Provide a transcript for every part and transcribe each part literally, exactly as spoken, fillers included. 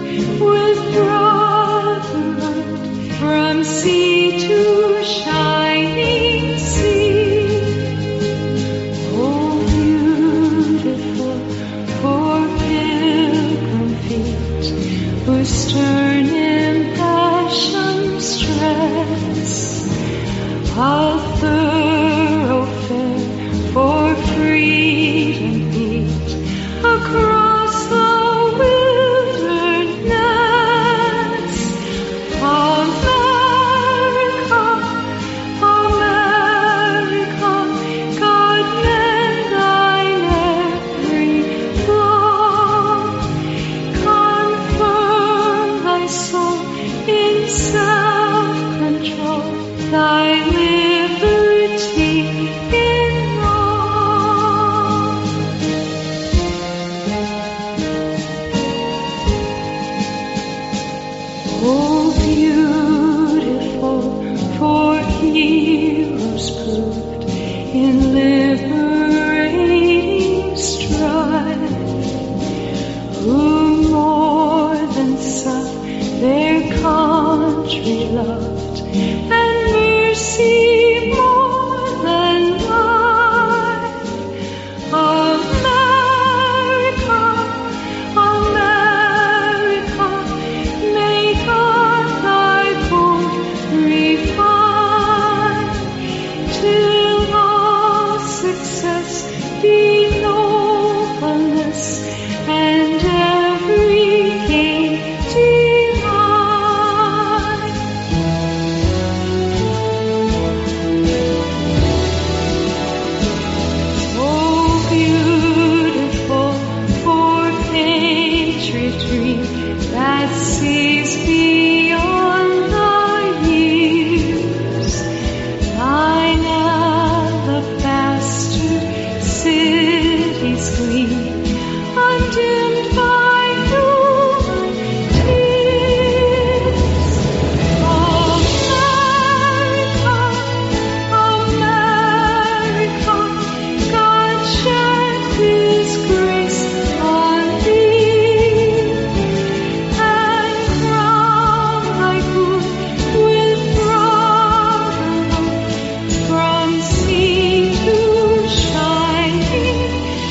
with brotherhood from sea to shining sea. Oh, beautiful for pilgrim feet whose stern impassioned stress a thoroughfare for freedom beat across the wilderness. America, America, God mend thine every flaw. Confirm thy soul in self-control, thy liberty in all. Oh, beautiful for heroes proved in liberating strife, who more than self their country loved, and mercy more than life. America, America, may God thy fold refine, till all success be nobleness, and every gain divine. Oh, beautiful for patriotry that sees beyond the years, thine alabaster cities gleam, undimmed by human tears. America, America, God shed His grace on thee, and crown thy good with brotherhood from sea to shining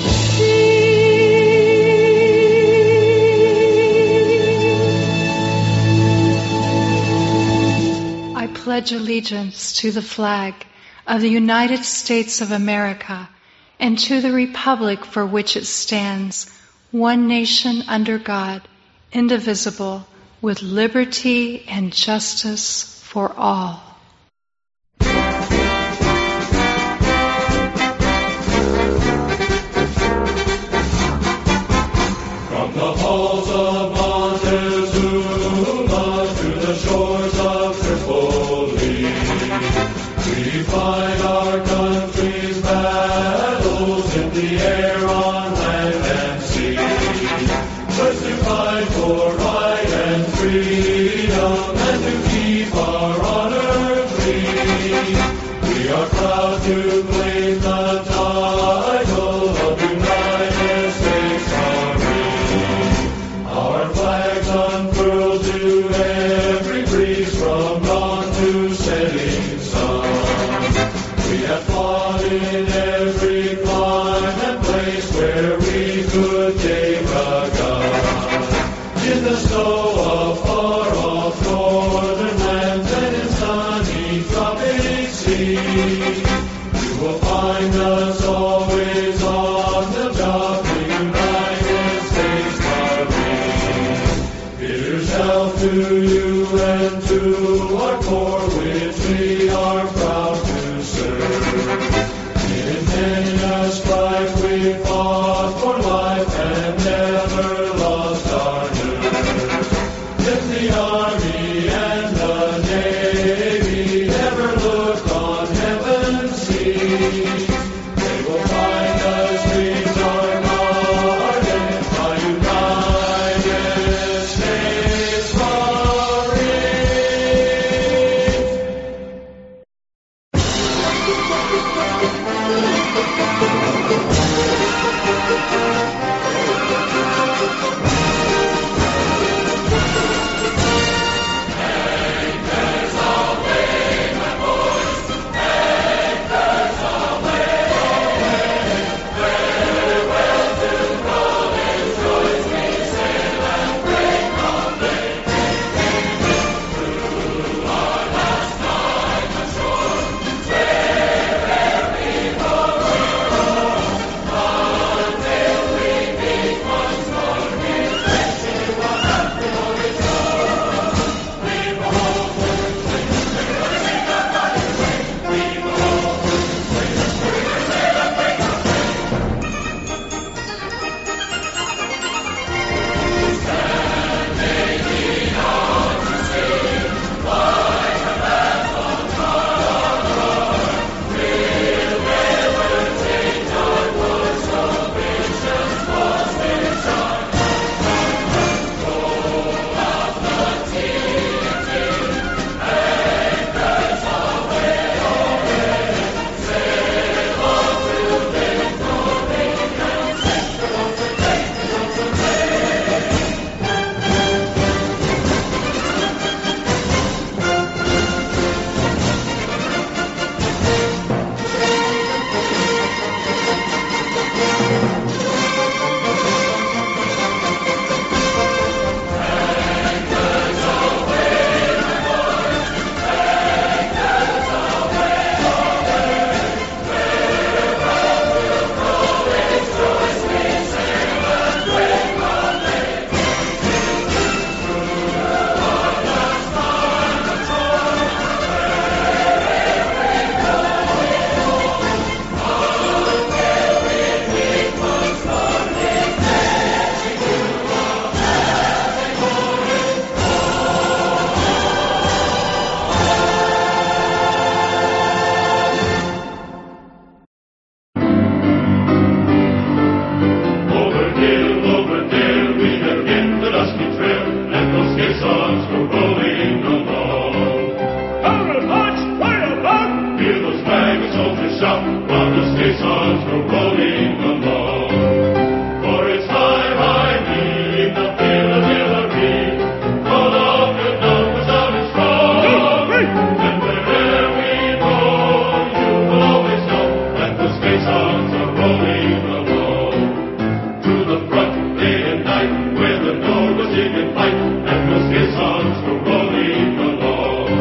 sea. I pledge allegiance to the flag of the United States of America and to the republic for which it stands, one nation under God, indivisible, with liberty and justice for all. From the halls of Montezuma to the shores of Tripoli, we find our country's battles in the air, on land and sea. First to fight for right and freedom, and to keep our honor free. We are proud to claim the title of United States Marine. Our flags unfurled to every breeze, from dawn to setting sun. We have fought in every clime and place where we could take a gun. In the snow of far-off northern lands and in sunny tropic seas, you will find us always on the job, the United States Marine. Here's health to you and to our corps, which we are proud to serve. In many a strife we fought for life and never lost our nerve. If the Army and the Navy never look on heaven's seas, they will find us dreams are guarded by United States Marines. go rolling along. Powder march, way about! Hear those wagon soldiers shout while the stations go rolling along. For it's high, high me in the field of Hillary. All of your numbers out and strong. And wherever we go, you will always know that the stations are rolling along. To the front, day and night, where the Norwegian and fight, and the stations go rolling along.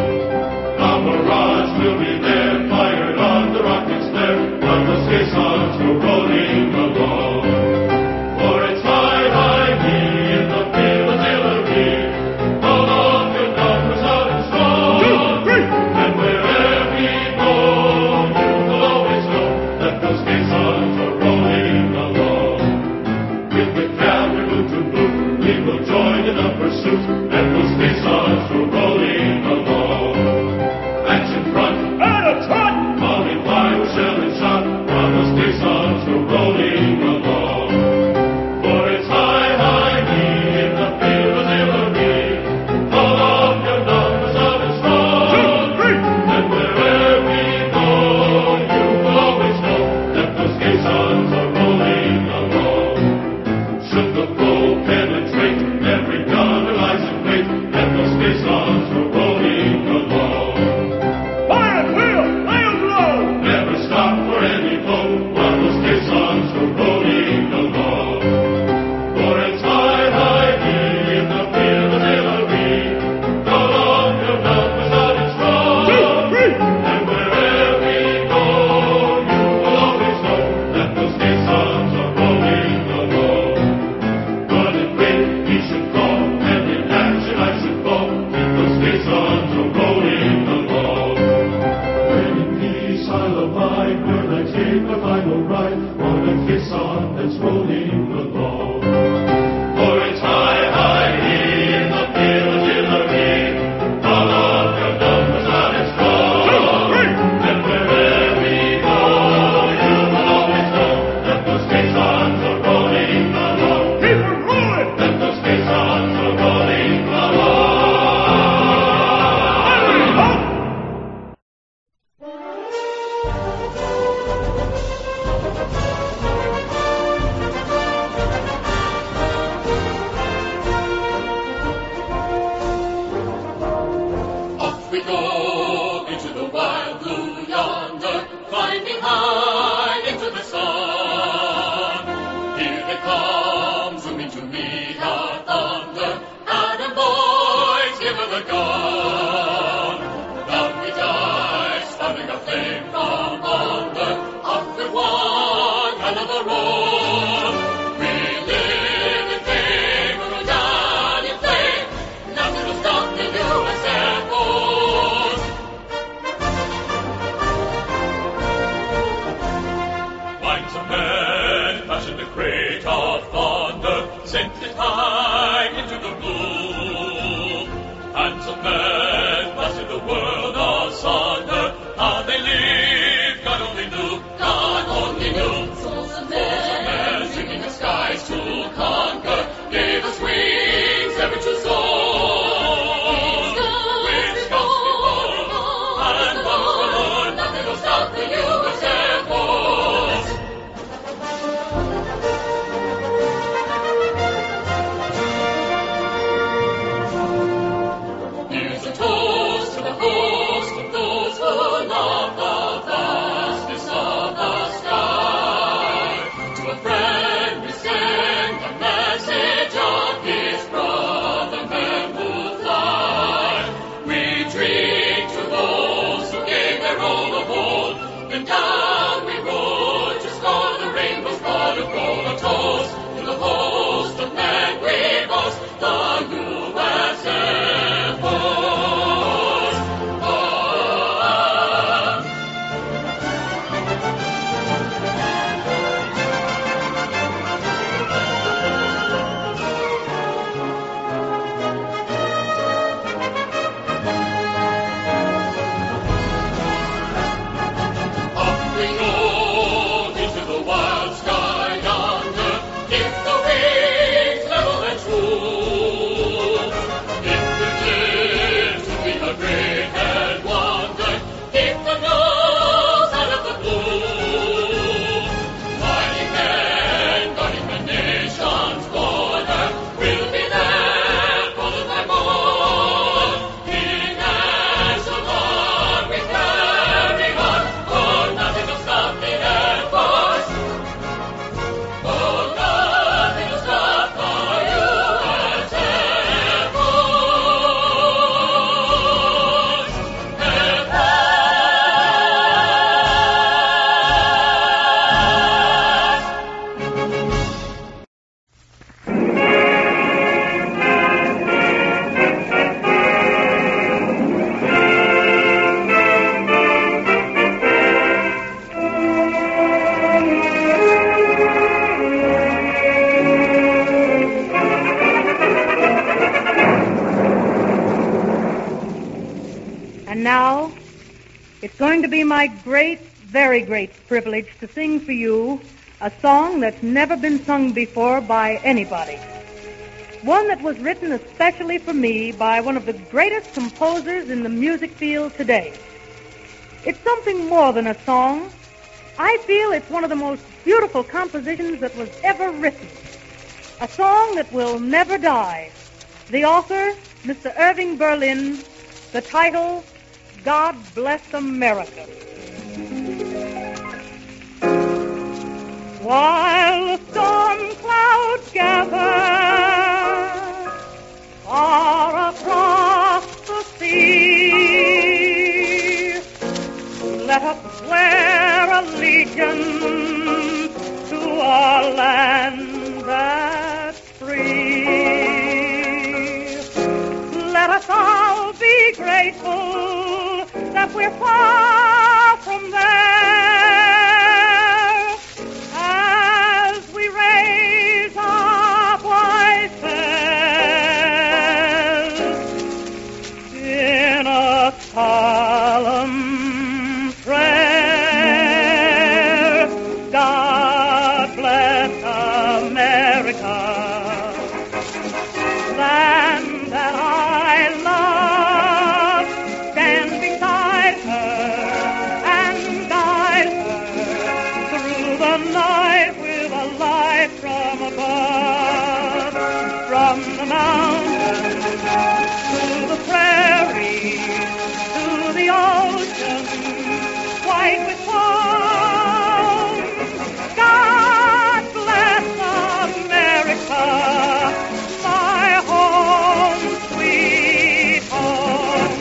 Comrades will be there, fired on the rockets there, while the stations go rolling along. For it's high, high me in the field of Hillary. All of your numbers out and strong. And wherever we go, you will always know that the stations are rolling along. With the cavalry boot to boot, we will join in the pursuit, and the stations go rolling along. Action front, and a trot, falling fire, shell and shot, while the stations go rolling along. For it's high, high me in the field of Hillary. All of your numbers out and strong. And wherever we go, you will always know that the stations are rolling along. Should the foe penetrate, every gunner lies in wait, and the stations go rolling along. Fire and wheel, lay 'em low! Never stop for any foe, while the stations go rolling along. For it's high, high me in the field of Hillary. All of your numbers out and strong. And wherever we go, you will always know that the stations are rolling along. But in faith he should fall, and in action I should fall, if the stations are rolling along. When in peace I'll abide, where I take my final ride, on a caisson that's rolling along. For it's high, high me in the field of Hillary. All of your numbers out and strong. And wherever we go, you will always know that the stations are rolling along. Keep 'em rolling! That the stations are rolling along. Off we go into the wild blue yonder, climbing high into the sun. Here they come, zooming to meet our thunder. Adam boys, give her the gun. Down we dive, spouting a flame from under. Off with one hell of a roar. We live in fame, we'll die in flame. Nothing will stop the U S Air Force. Find some men, fashioned a crate of thunder, sent it high into the blue. And some men And now, it's going to be my great, very great privilege to sing for you a song that's never been sung before by anybody. One that was written especially for me by one of the greatest composers in the music field today. It's something more than a song. I feel it's one of the most beautiful compositions that was ever written. A song that will never die. The author, Mister Irving Berlin. The title, God Bless America. While the storm clouds gather far across the sea, let us swear allegiance to our land that's free. Let us all be grateful that we're far from there as we raise our voices in a solemn prayer. God bless America, land that I love. Stand beside her and guide her through the night with a light from above. From the mountains to the prairie to the ocean white with foam. God bless America, my home, sweet home.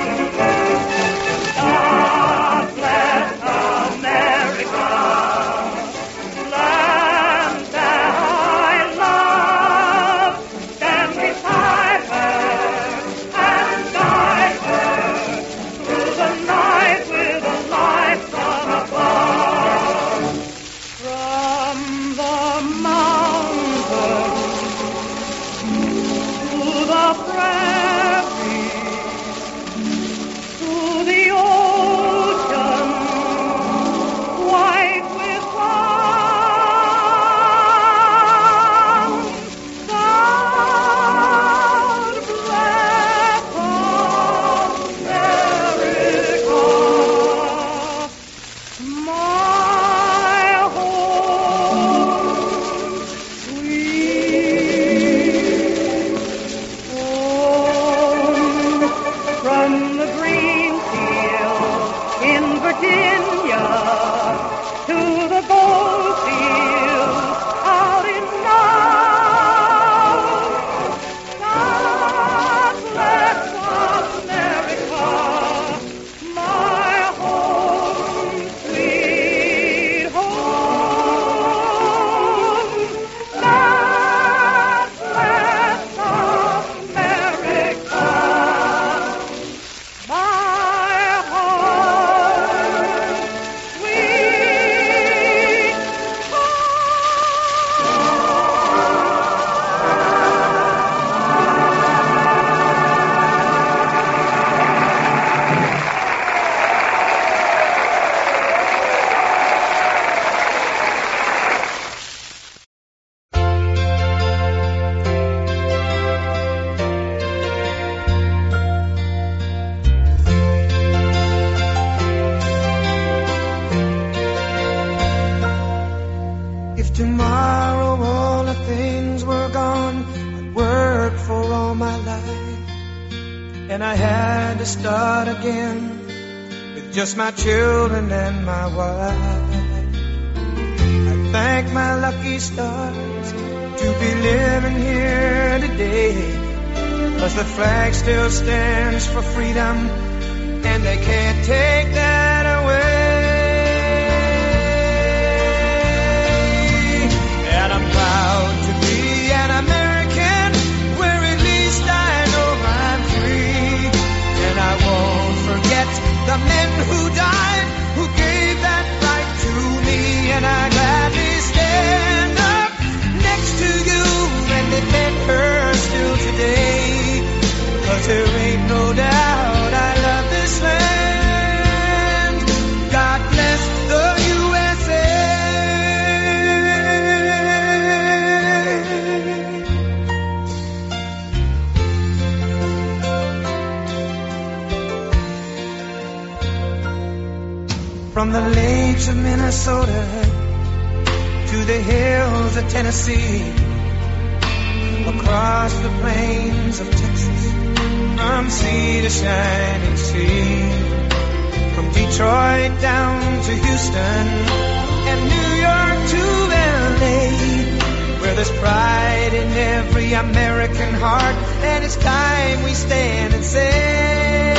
God bless America, land that I love. Stand beside her and guide her through the night with a light from above. From the mountains to the prairie, to the ocean, white with foam. God bless America, my home, sweet home. From the green fields in Virginia to the gold fields out in North. God bless America, my home, sweet home. God bless America, my home, sweet If tomorrow all the things were gone, I'd worked for all my life, and I had to start again with just my children and my wife. I thank my lucky stars to be living here today, 'cause the flag still stands for freedom, and they can't take that away. And I'm proud to be an American, where at least I know I'm free. And I won't forget the men who died, who gave that right to me. And I gladly stand up next to you and defend her still today, 'cause there ain't no doubt I love this land. From the lakes of Minnesota to the hills of Tennessee, across the plains of Texas, from sea to shining sea, from Detroit down to Houston and New York to L A, where there's pride in every American heart, and it's time we stand and say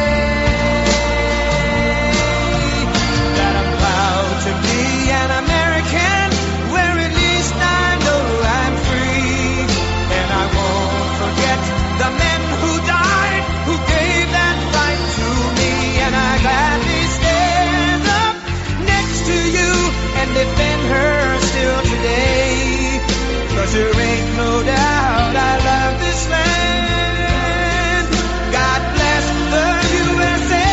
that I'm proud to be an American, where at least I know I'm free, and I won't forget the men who died, who gave that right to me, and I gladly stand up next to you and defend her still today, 'cause there ain't no doubt I love this land. God bless the U S A.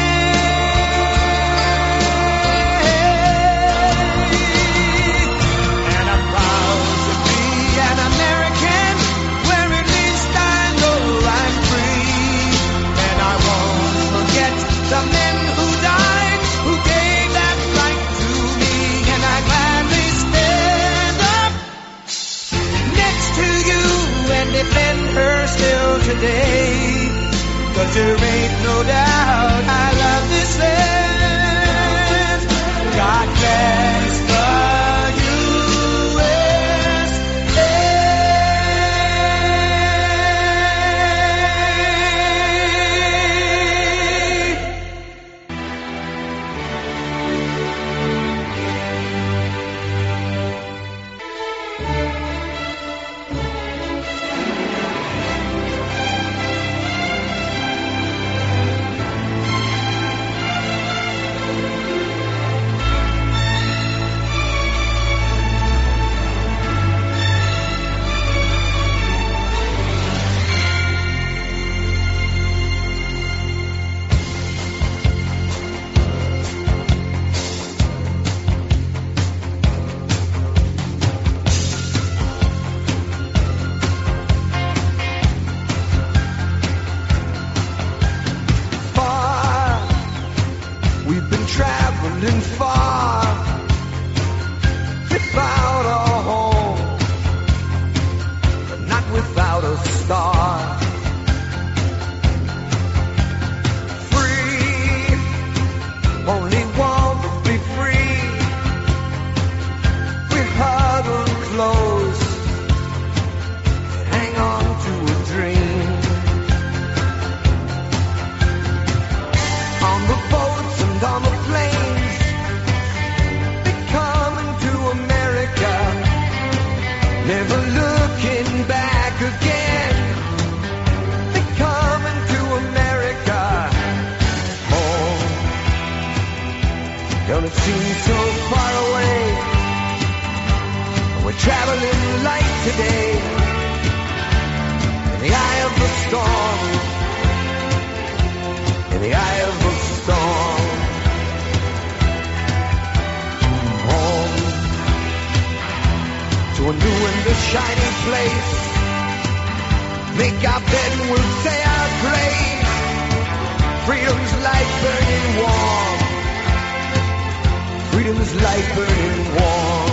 And I'm proud to be an American, where at least I know I'm free, and I won't forget the men who died, who gave that right to me, and I gladly stand up next to you and defend her still today, 'cause there ain't no doubt I love this land. God bless the U S A. Far, we've been traveling far, without a home, but not without a star. Free, only want to be free. We huddle close, hang on to a dream. On the boats and on the planes, they're coming to America, never looking back again. They're coming to America, home. Don't it seem so far away? We're traveling light today, in the eye of the storm, in the eye of the storm. Home to a new and a shiny place. Make our bed and we'll say our grace. Freedom's light burning warm. Freedom's light burning warm.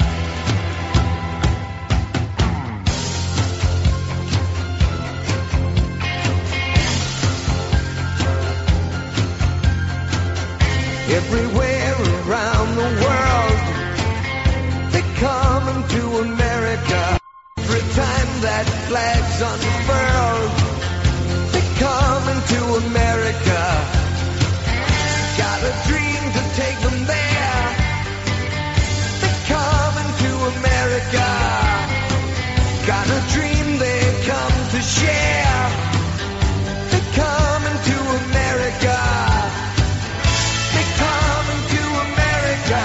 Everywhere around the world, they're coming to America. Every time that flag's unfurled, they're coming to America. Got a dream to take them there. They're coming to America. Got a dream they come to share. They're coming to America. They're coming to America.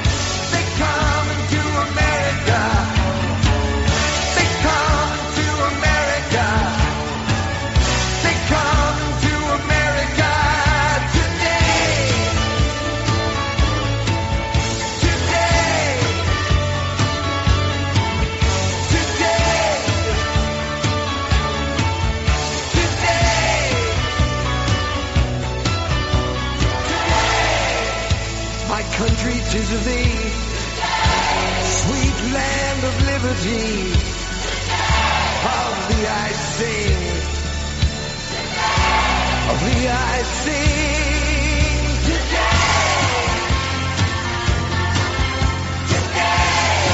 They're coming to America. They're coming to to thee. Sweet land of liberty, of thee I sing, of thee I sing today. Today.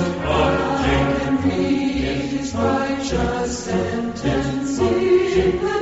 Righteous sentence,